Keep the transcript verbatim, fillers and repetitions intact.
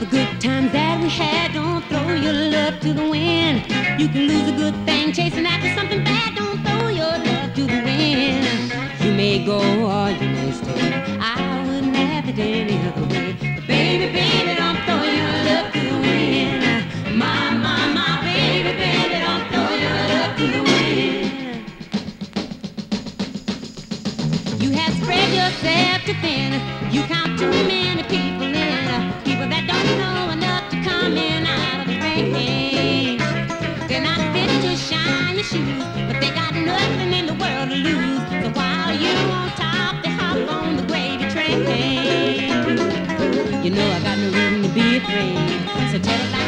good times that we had, don't throw your love to the wind. You can lose a good thing chasing after something bad. Don't throw your love to the wind. You may go or you may stay. I wouldn't have it any other way. But baby, baby, don't throw your love to the wind. My, my, my baby, baby, don't throw your love to the wind. You have spread yourself too thin. You count too many people in. People that don't know enough to come in out of the rain. They're not fit to shine your shoes, but they got nothing in the world to lose. So while you're on top, they hop on the gravy train. You know I got no reason to be afraid. So tell it like